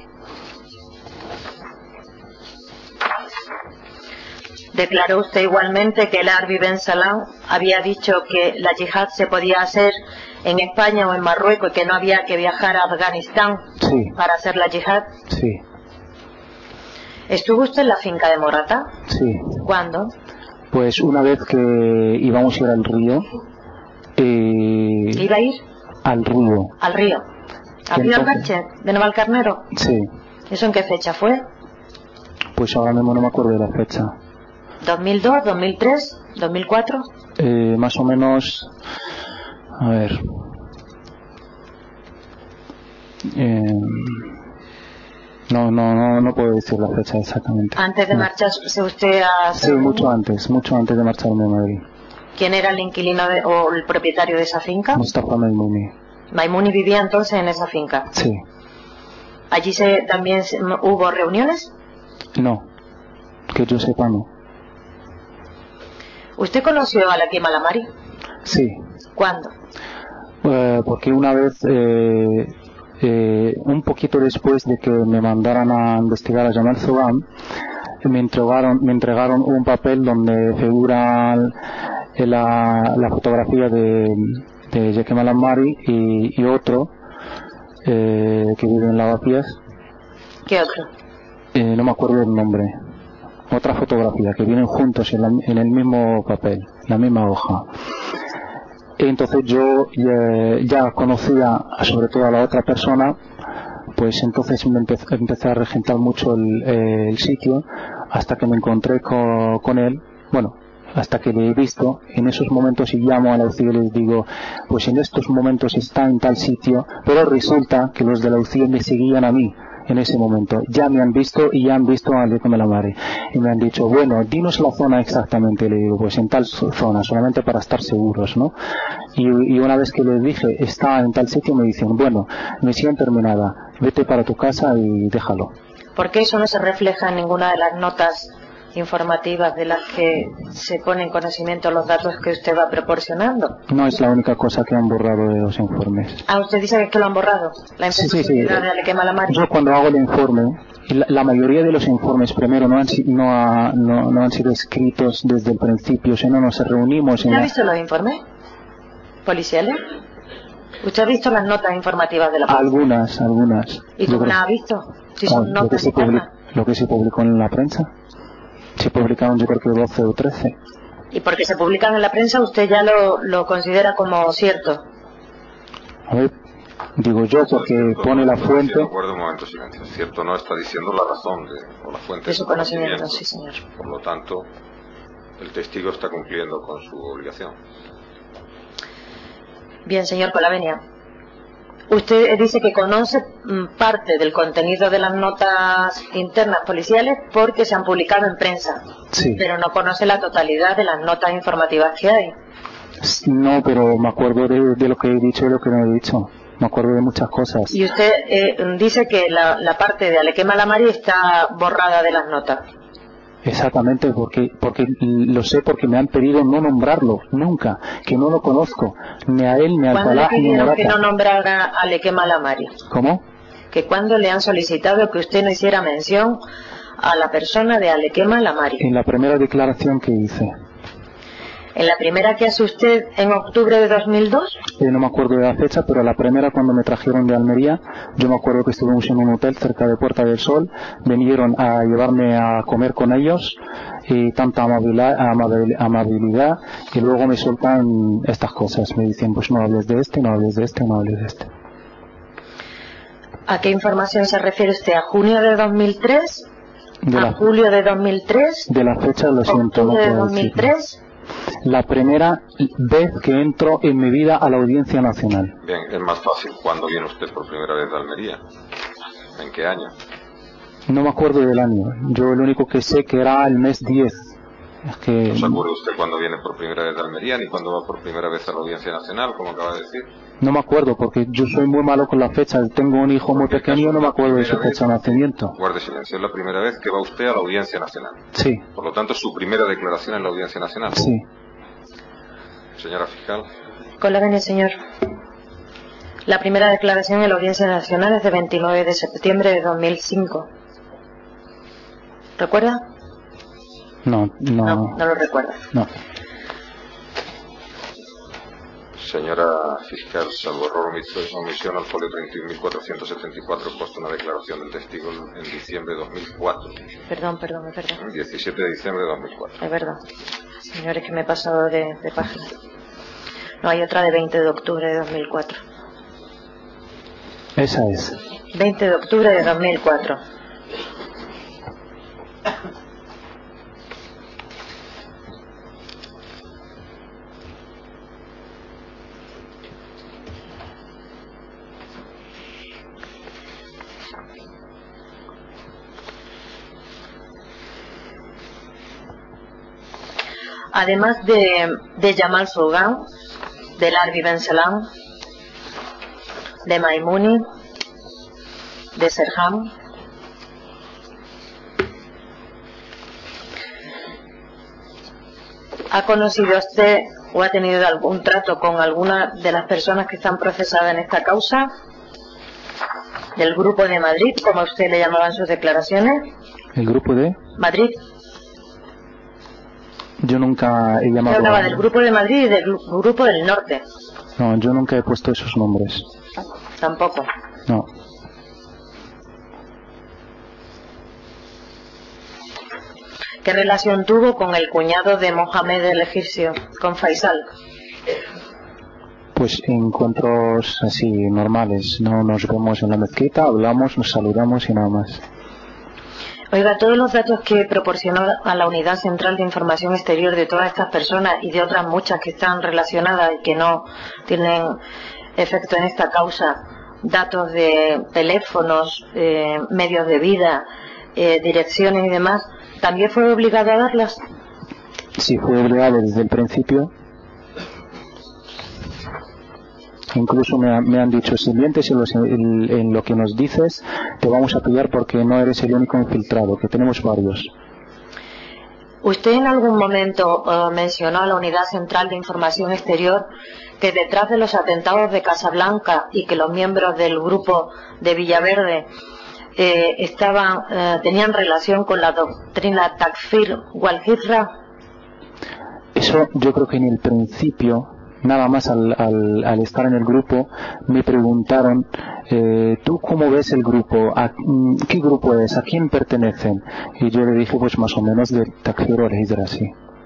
Speaker 5: Declaró usted igualmente que el Arbi Ben Salam había dicho que la yihad se podía hacer en España o en Marruecos y que no había que viajar a Afganistán
Speaker 4: sí.
Speaker 5: para hacer la yihad.
Speaker 4: Sí.
Speaker 5: ¿Estuvo usted en la finca de Morata?
Speaker 4: Sí.
Speaker 5: ¿Cuándo?
Speaker 4: Pues una vez que íbamos a ir al río, Eh,
Speaker 5: ¿Iba a ir?
Speaker 4: Al río.
Speaker 5: Al río. ¿Al río
Speaker 4: Entonces-
Speaker 5: Algarche, de Navalcarnero?
Speaker 4: Sí.
Speaker 5: ¿Eso en qué fecha fue?
Speaker 4: Pues ahora mismo no me acuerdo de la fecha.
Speaker 5: ¿dos mil dos, dos mil tres, dos mil cuatro?
Speaker 4: Eh, más o menos, a ver, eh, no, no, no, no puedo decir la fecha exactamente.
Speaker 5: Antes de
Speaker 4: No.
Speaker 5: marcharse usted a...
Speaker 4: Sí, mucho antes, mucho antes de marcharme a Madrid.
Speaker 5: ¿Quién era el inquilino de- o el propietario de esa finca?
Speaker 4: Mustafa Maimuni.
Speaker 5: Maimuni vivía entonces en esa finca.
Speaker 4: Sí,
Speaker 5: ¿Allí se, también se- hubo reuniones?
Speaker 4: no, que yo sepa no.
Speaker 5: ¿Usted conoció a la Quema Lamari?
Speaker 4: Sí,
Speaker 5: ¿Cuándo?
Speaker 4: eh, porque una vez, eh, eh, un poquito después de que me mandaran a investigar a Jamal Zogam, me entregaron, me entregaron un papel donde figura la, la fotografía de, de Jeque Malamari y, y otro eh, que vive en Lavapiés,
Speaker 5: ¿Qué otro?
Speaker 4: eh, no me acuerdo del nombre, otra fotografía que vienen juntos en, la- en el mismo papel, la misma hoja. Entonces yo eh, ya conocía sobre todo a la otra persona, pues entonces me empecé, empecé a regentar mucho el, eh, el sitio hasta que me encontré con, con él, bueno, hasta que le he visto. En esos momentos y llamo a la U C I y les digo, pues en estos momentos está en tal sitio, pero resulta que los de la U C I me seguían a mí en ese momento, ya me han visto y ya han visto a Jeque Malamari y me han dicho, bueno, dinos la zona exactamente. Le digo, pues en tal zona, solamente para estar seguros, ¿no? Y, y una vez que les dije, está en tal sitio, me dicen, bueno, misión terminada, vete para tu casa y déjalo.
Speaker 5: ¿Por qué eso no se refleja en ninguna de las notas informativas de las que se pone en conocimiento los datos que usted va proporcionando?
Speaker 4: No es la única cosa que han borrado de los informes.
Speaker 5: Ah, usted dice que lo han borrado, la
Speaker 4: Sí, sí, sí.
Speaker 5: imposibilidad de Aleque Malamari.
Speaker 4: Yo cuando hago el informe, y la, la mayoría de los informes primero no han, si- no, ha- no, no han sido escritos desde el principio, sino nos reunimos en
Speaker 5: ¿Usted ha
Speaker 4: la-
Speaker 5: visto los informes policiales? ¿Usted ha visto las notas informativas de la policía?
Speaker 4: algunas, algunas.
Speaker 5: ¿Y
Speaker 4: Yo
Speaker 5: cómo
Speaker 4: creo-
Speaker 5: las ha visto? Si
Speaker 4: Ah,
Speaker 5: son
Speaker 4: lo, que
Speaker 5: notas
Speaker 4: se publi-
Speaker 5: internas.
Speaker 4: lo que se publicó en la prensa. Se publicaron yo creo que doce o trece.
Speaker 5: Y porque se publican en la prensa, usted ya lo, lo considera como cierto.
Speaker 4: A ver, digo yo porque pone la
Speaker 1: Sí,
Speaker 4: fuente.
Speaker 1: de acuerdo, un momento, silencio. Es cierto, no está diciendo la razón de, o la fuente
Speaker 5: De su conocimiento, sí, señor.
Speaker 1: Por lo tanto, el testigo está cumpliendo con su obligación.
Speaker 5: Bien, señor Colavenia. Usted dice que conoce mm, parte del contenido de las notas internas policiales porque se han publicado en prensa,
Speaker 4: Sí.
Speaker 5: pero no conoce la totalidad de las notas informativas que hay.
Speaker 4: No, pero me acuerdo de, de lo que he dicho y lo que no he dicho. Me acuerdo de muchas cosas.
Speaker 5: Y usted eh, dice que la, la parte de Aleque Malamari está borrada de las notas.
Speaker 4: Exactamente, porque porque lo sé porque me han pedido no nombrarlo, nunca, que no lo conozco, ni a él, ni a
Speaker 5: ¿Cuándo le
Speaker 4: Alcalá, ni a
Speaker 5: pidieron que no
Speaker 4: Morata.
Speaker 5: nombrara a Aleque Malamari?
Speaker 4: ¿Cómo?
Speaker 5: Que cuando le han solicitado que usted no hiciera mención a la persona de Aleque Malamari.
Speaker 4: En la primera declaración que hice.
Speaker 5: En la primera que hace usted en octubre de dos mil dos,
Speaker 4: Eh, no me acuerdo de la fecha, pero la primera cuando me trajeron de Almería, yo me acuerdo que estuvimos en un hotel cerca de Puerta del Sol, vinieron a llevarme a comer con ellos, y tanta amabilidad, amabil- amabilidad, y luego me sueltan estas cosas, me dicen, pues no hables de este, no hables de este, no hables de este.
Speaker 5: ¿a qué información se refiere usted? ¿A junio de dos mil tres?
Speaker 4: De
Speaker 5: ¿A
Speaker 4: la,
Speaker 5: julio de dos mil tres?
Speaker 4: de la fecha lo siento, no
Speaker 5: ¿Octubre de
Speaker 4: puedo
Speaker 5: dos mil
Speaker 4: decirlo.
Speaker 5: tres?
Speaker 4: La primera vez que entro en mi vida a la Audiencia Nacional.
Speaker 1: Bien, es más fácil. ¿Cuándo viene usted por primera vez de Almería? ¿En qué año?
Speaker 4: No me acuerdo del año, yo lo único que sé que era el mes diez. Es que
Speaker 1: ¿No se acuerda usted cuándo viene por primera vez de Almería ni cuándo va por primera vez a la Audiencia Nacional, como acaba de decir?
Speaker 4: no me acuerdo porque yo soy muy malo con las fechas. Tengo un hijo muy pequeño y no me acuerdo de su fecha de nacimiento.
Speaker 1: Guarde silencio, es la primera vez que va usted a la Audiencia Nacional.
Speaker 4: Sí,
Speaker 1: Por lo tanto, es su primera declaración en la Audiencia Nacional.
Speaker 4: sí.
Speaker 1: Señora fiscal.
Speaker 5: Con la venia, señor. La primera declaración en la Audiencia Nacional es de veintinueve de septiembre de dos mil cinco. ¿Recuerda?
Speaker 4: No, no,
Speaker 5: No, no lo recuerda.
Speaker 4: no.
Speaker 1: Señora fiscal, salvo error o omisión al folio treinta y uno mil cuatrocientos setenta y cuatro, consta una declaración del testigo en diciembre de dos mil cuatro.
Speaker 5: Perdón, perdón, es verdad.
Speaker 1: diecisiete de diciembre de dos mil cuatro.
Speaker 5: Es verdad. Señores, que me he pasado de, de página. No, hay otra de veinte de octubre de dos mil cuatro.
Speaker 4: Esa es.
Speaker 5: veinte de octubre de dos mil cuatro. Además de, de Jamal Sougan, de Larbi Ben Salam, de Maimuni, de Serham, ¿ha conocido usted o ha tenido algún trato con alguna de las personas que están procesadas en esta causa? ¿Del grupo de Madrid, como usted le llamaba en sus declaraciones?
Speaker 4: ¿El grupo de?
Speaker 5: Madrid.
Speaker 4: Yo nunca he llamado...
Speaker 5: Se hablaba del grupo de Madrid y del grupo del norte.
Speaker 4: No, yo nunca he puesto esos nombres.
Speaker 5: Tampoco.
Speaker 4: No.
Speaker 5: ¿Qué relación tuvo con el cuñado de Mohamed el egipcio, con Faisal?
Speaker 4: Pues encuentros así normales. No nos vemos en la mezquita, hablamos, nos saludamos y nada más.
Speaker 5: Oiga, todos los datos que proporcionó a la Unidad Central de Información Exterior de todas estas personas y de otras muchas que están relacionadas y que no tienen efecto en esta causa, datos de teléfonos, eh, medios de vida, eh, direcciones y demás, ¿también fue obligado a darlas?
Speaker 4: Sí, fue obligado desde el principio. Incluso me, ha, me han dicho, si mientes en, los, en, en lo que nos dices, te vamos a pillar porque no eres el único infiltrado, que tenemos varios.
Speaker 5: ¿Usted en algún momento uh, mencionó a la Unidad Central de Información Exterior que detrás de los atentados de Casablanca y que los miembros del grupo de Villaverde eh, estaban, eh, tenían relación con la doctrina Takfir wal Hijra?
Speaker 4: Eso yo creo que en el principio, nada más al, al, al estar en el grupo, me preguntaron, eh, ¿tú cómo ves el grupo? ¿A, ¿Qué grupo es? ¿A quién pertenecen? Y yo le dije, pues más o menos de Takfir wal Hijra, sí.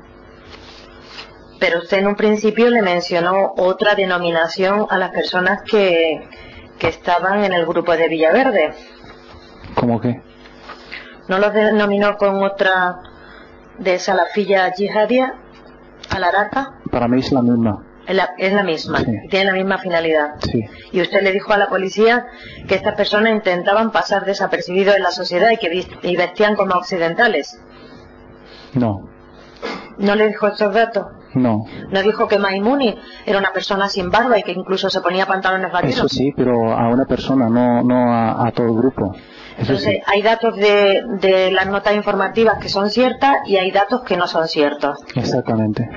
Speaker 5: Pero usted en un principio le mencionó otra denominación a las personas que, que estaban en el grupo de Villaverde.
Speaker 4: ¿Cómo qué?
Speaker 5: ¿No los denominó con otra de Salafilla Jihadia, Al-Araka?
Speaker 4: Para mí es la misma.
Speaker 5: Es la, es la misma,
Speaker 4: Sí.
Speaker 5: Tiene la misma finalidad.
Speaker 4: Sí.
Speaker 5: Y usted le dijo a la policía que estas personas intentaban pasar desapercibidos en la sociedad y que vis- y vestían como occidentales.
Speaker 4: No,
Speaker 5: ¿No le dijo estos datos?
Speaker 4: no.
Speaker 5: ¿No dijo que Maimuni era una persona sin barba y que incluso se ponía pantalones vaqueros?
Speaker 4: Eso sí, pero a una persona, no, no a, a todo el grupo. Eso
Speaker 5: Entonces,
Speaker 4: sí.
Speaker 5: hay datos de, de las notas informativas que son ciertas y hay datos que no son ciertos.
Speaker 4: Exactamente.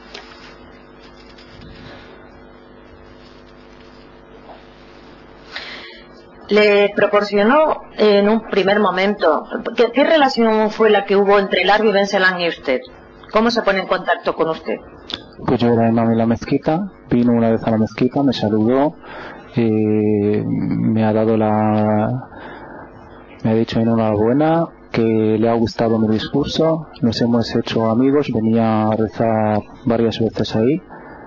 Speaker 5: Le proporcionó en un primer momento, ¿qué, qué relación fue la que hubo entre Larbi Ben Salam y usted? ¿Cómo se pone en contacto con usted?
Speaker 4: Pues yo era imam en la mezquita, vino una vez a la mezquita, me saludó, eh, me ha dado la... me ha dicho enhorabuena, que le ha gustado mi discurso, nos hemos hecho amigos, venía a rezar varias veces ahí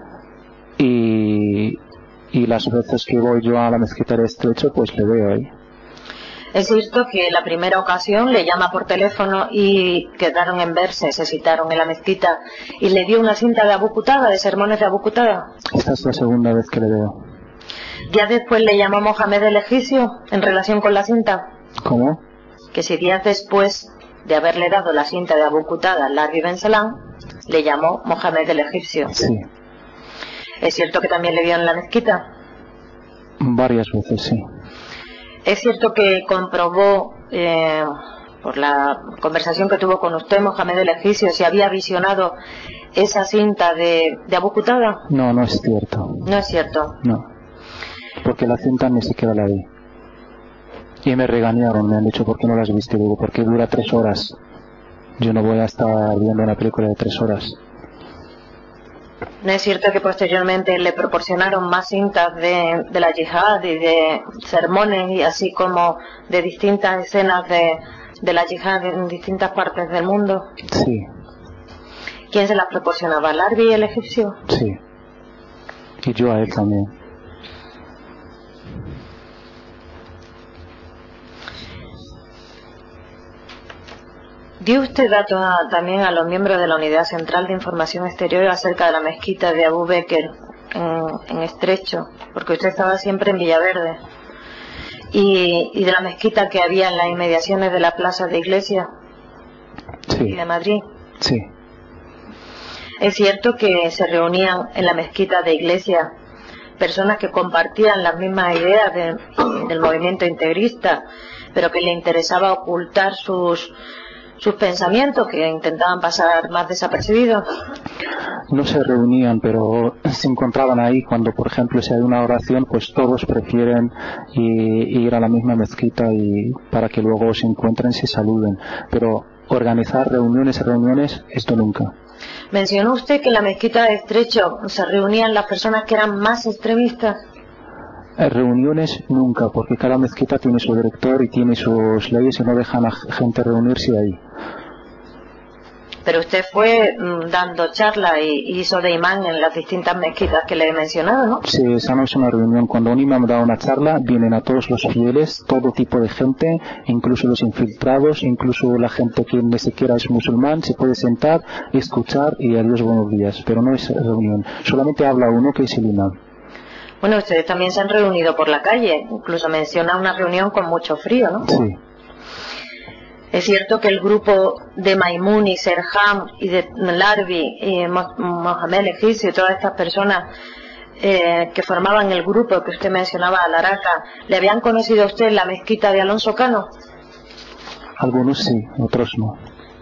Speaker 4: y, y las veces que voy yo a la mezquita de Estrecho pues le veo ahí.
Speaker 5: Es cierto que la primera ocasión le llama por teléfono y quedaron en verse, se citaron en la mezquita y le dio una cinta de Abu Qatada, de sermones de Abu Qatada.
Speaker 4: Esta es la segunda vez que le veo.
Speaker 5: Ya después le llamó Mohamed el egipcio en relación con la cinta.
Speaker 4: ¿Cómo?
Speaker 5: Que si días después de haberle dado la cinta de Abu Qatada al Larbi Ben Salam, le llamó Mohamed el egipcio.
Speaker 4: Sí,
Speaker 5: ¿Es cierto que también le vio en la mezquita?
Speaker 4: varias veces, sí.
Speaker 5: ¿Es cierto que comprobó, eh, por la conversación que tuvo con usted, Mohamed el egipcio, si había visionado esa cinta de, de Abu Qatada?
Speaker 4: No, no es cierto.
Speaker 5: No es cierto.
Speaker 4: No, porque la cinta ni siquiera la vi. Y me regañaron, me han dicho, ¿por qué no las viste? Digo, porque dura tres horas. Yo no voy a estar viendo una película de tres horas.
Speaker 5: ¿No es cierto que posteriormente le proporcionaron más cintas de, de la yihad y de sermones y así como de distintas escenas de, de la yihad en distintas partes del mundo?
Speaker 4: Sí,
Speaker 5: ¿Quién se las proporcionaba? ¿Larbi el egipcio?
Speaker 4: sí. Y yo a él también.
Speaker 5: ¿Dio usted datos a- también a los miembros de la Unidad Central de Información Exterior acerca de la mezquita de Abu Bakr en, en Estrecho? Porque usted estaba siempre en Villaverde. Y, y de la mezquita que había en las inmediaciones de la Plaza de Iglesia y
Speaker 4: Sí,
Speaker 5: de Madrid.
Speaker 4: sí.
Speaker 5: Es cierto que se reunían en la mezquita de Iglesia personas que compartían las mismas ideas de- del movimiento integrista, pero que le interesaba ocultar sus sus pensamientos, que intentaban pasar más desapercibidos.
Speaker 4: No se reunían, pero se encontraban ahí cuando, por ejemplo, si hay una oración, pues todos prefieren i- ir a la misma mezquita y para que luego se encuentren, se saluden. Pero organizar reuniones, reuniones, esto nunca.
Speaker 5: Mencionó usted que en la mezquita de Estrecho se reunían las personas que eran más extremistas.
Speaker 4: Eh, Reuniones nunca, porque cada mezquita tiene su director y tiene sus leyes y no dejan a gente reunirse ahí.
Speaker 5: Pero usted fue mm, dando charlas y y hizo de imán en las distintas mezquitas que le he mencionado, ¿no?
Speaker 4: Sí, esa no es una reunión. Cuando un imam da una charla, vienen a todos los fieles, todo tipo de gente, incluso los infiltrados, incluso la gente que ni siquiera es musulmán, se puede sentar, escuchar y adiós, buenos días. Pero no es reunión. Solamente habla uno que es el imam.
Speaker 5: Bueno, ustedes también se han reunido por la calle. Incluso menciona una reunión con mucho frío, ¿no?
Speaker 4: Sí,
Speaker 5: Es cierto que el grupo de Maimun y Serham y de Larbi y Mo- Mohamed el Egipcio y todas estas personas eh, que formaban el grupo que usted mencionaba, Al-Araka, ¿le habían conocido a usted en la mezquita de Alonso Cano?
Speaker 4: algunos sí, otros no.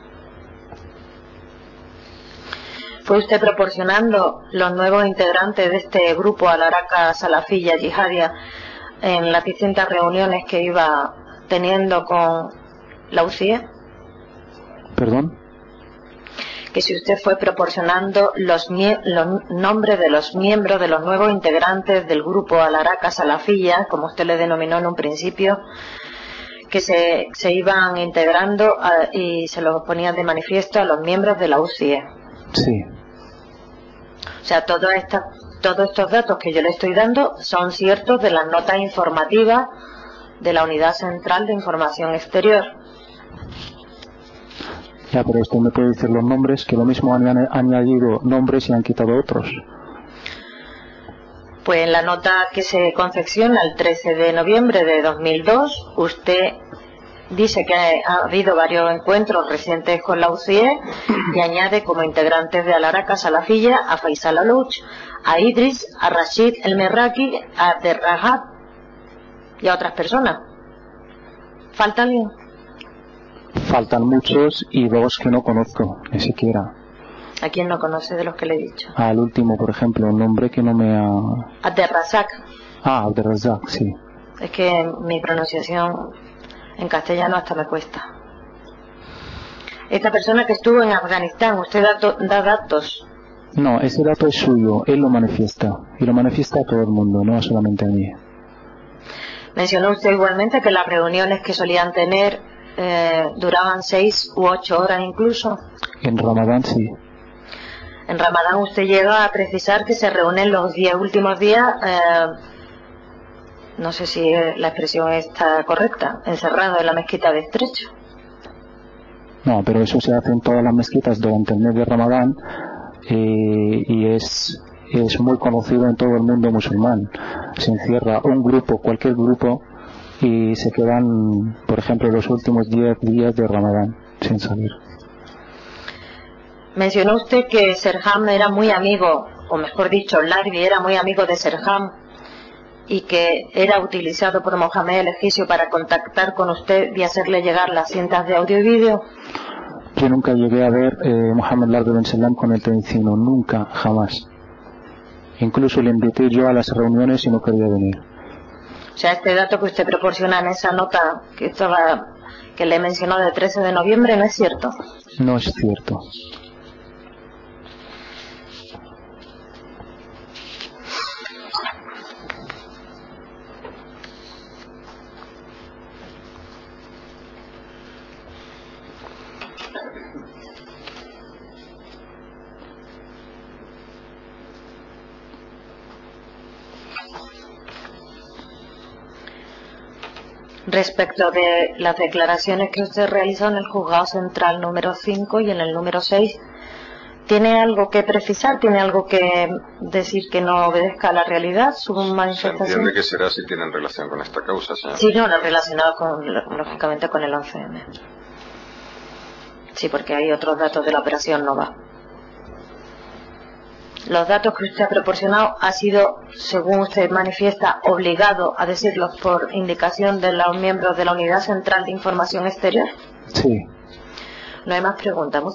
Speaker 5: ¿Fue usted proporcionando los nuevos integrantes de este grupo Al-Araka Salafilla Yihadia en las distintas reuniones que iba teniendo con la U C I E?
Speaker 4: ¿Perdón?
Speaker 5: Que si usted fue proporcionando los, mie- los nombres de los miembros de los nuevos integrantes del grupo Al-Araka Salafilla, como usted le denominó en un principio, que se, se iban integrando a- y se los ponían de manifiesto a los miembros de la U C I E.
Speaker 4: Sí,
Speaker 5: O sea, todo esta- todos estos datos que yo le estoy dando son ciertos de las notas informativas de la Unidad Central de Información Exterior.
Speaker 4: ya, pero usted me puede decir los nombres, que lo mismo han han añadido nombres y han quitado otros.
Speaker 5: Pues en la nota que se confecciona el trece de noviembre de dos mil dos, usted dice que ha habido varios encuentros recientes con la U C I E y añade como integrantes de Al-Araka Salafilla a Faisal Alouch, a Idris, a Rashid El Merraki, a Abderrahab y a otras personas. ¿Falta alguien?
Speaker 4: Faltan muchos y dos que no conozco, ni siquiera.
Speaker 5: ¿A quién no conoce de los que le he dicho?
Speaker 4: Al último, por ejemplo, un nombre que no me ha...
Speaker 5: Abderrazak.
Speaker 4: Ah, Abderrazak, sí.
Speaker 5: Es que mi pronunciación en castellano hasta me cuesta. Esta persona que estuvo en Afganistán, usted da, to- da datos.
Speaker 4: No, ese dato es suyo, él lo manifiesta. Y lo manifiesta a todo el mundo, no solamente a mí.
Speaker 5: Mencionó usted igualmente que las reuniones que solían tener eh, duraban seis u ocho horas incluso.
Speaker 4: En Ramadán sí.
Speaker 5: En Ramadán usted llega a precisar que se reúnen los diez últimos días, eh, no sé si la expresión está correcta, encerrado en la mezquita de Estrecho.
Speaker 4: No, pero eso se hace en todas las mezquitas durante el mes de Ramadán eh, y es, es muy conocido en todo el mundo musulmán. Se encierra un grupo, cualquier grupo, y se quedan, por ejemplo, los últimos diez días de Ramadán sin salir.
Speaker 5: Mencionó usted que Serham era muy amigo, o mejor dicho, Larbi era muy amigo de Serham y que era utilizado por Mohamed el Egipcio para contactar con usted y hacerle llegar las cintas de audio y vídeo.
Speaker 4: Yo nunca llegué a ver eh, Mohamed Larbi Ben Sallam con el tencino, nunca, jamás. Incluso le invité yo a las reuniones y no quería venir.
Speaker 5: O sea, este dato que usted proporciona en esa nota que estaba que le mencionó del trece de noviembre no es cierto.
Speaker 4: No es cierto.
Speaker 5: Respecto de las declaraciones que usted realizó en el juzgado central número cinco y en el número seis, ¿tiene algo que precisar? ¿Tiene algo que decir que no obedezca a la realidad su
Speaker 1: Se
Speaker 5: manifestación?
Speaker 1: entiende que será si tienen relación con esta causa, señor.
Speaker 5: Sí, no, no relacionado con, lógicamente con el once eme. Sí, porque hay otros datos de la operación Nova. Los datos que usted ha proporcionado ha sido, según usted manifiesta, obligado a decirlos por indicación de los miembros de la Unidad Central de Información Exterior.
Speaker 4: Sí.
Speaker 5: No hay más preguntas.